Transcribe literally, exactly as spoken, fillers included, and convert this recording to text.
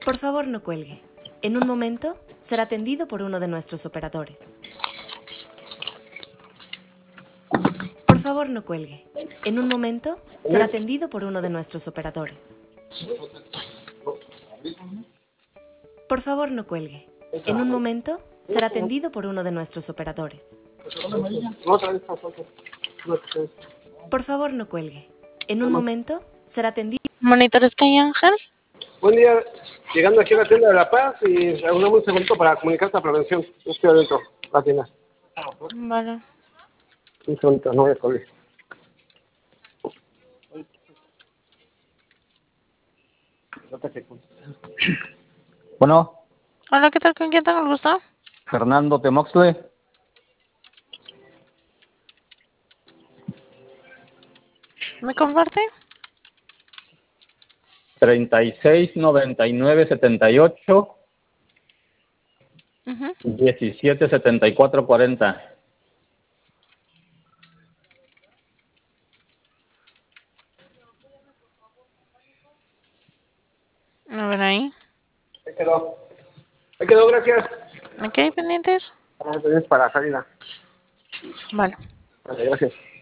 Por favor, no cuelgue. En un momento será atendido por uno de nuestros operadores. Por favor, no cuelgue. En un momento será atendido por uno de nuestros operadores. Por favor, no cuelgue. En un momento será atendido por uno de nuestros operadores. Por favor, no cuelgue. En un momento será atendido. Monitores Calle Ángel. Buen día, llegando aquí a la tienda de La Paz y dame un segundo para comunicarte a prevención. Yo estoy adentro, la tienda. Vale. Un segundito, no voy a colgar. Bueno, Hola, ¿qué tal? ¿Con quién tengo el gusto? Fernando Temoxle. ¿Me comparte? treinta y seis, noventa y nueve, setenta y ocho, Uh-huh. diecisiete, setenta y cuatro, cuarenta. A ver ahí. Ahí quedó. Ahí quedó, gracias. ¿Ok, pendientes? Ah, entonces para salida. Vale. Vale, gracias.